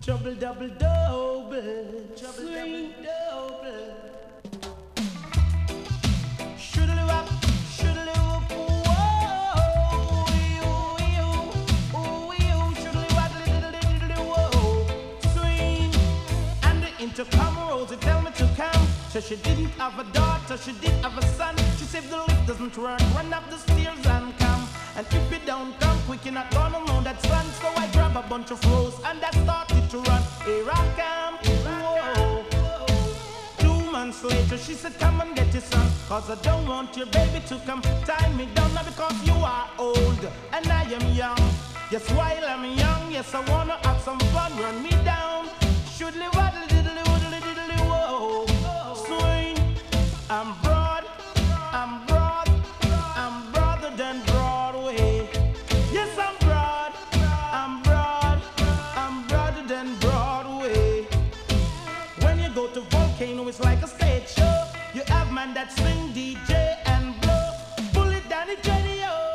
Trouble double double, trouble double double. Shoodly wop, shoodly whoop, whoa, shoodly wop, diddly whoa. Swing, and the intercom Rosie tell me to come. So she didn't have a daughter, she did have a son. She said the lift doesn't work, run up the stairs and come. And if you don't come quick, you're not gonna know that son. So I grab a bunch of rose and I started to run. Here I come, whoa. 2 months later, she said, come and get your son. Cause I don't want your baby to come tie me down. Now because you are old and I am young. Yes, while I'm young, yes, I wanna have some fun. Run me down, shoodly waddle diddly woodly diddly whoa. Swing, I'm broad, I'm broad, I'm broader than Broadway. Yes, I'm broad, I'm broad, I'm broader than Broadway. When you go to Volcano, it's like a stage show. You have man that swing, DJ and blow. Pull it down the Jenny, oh.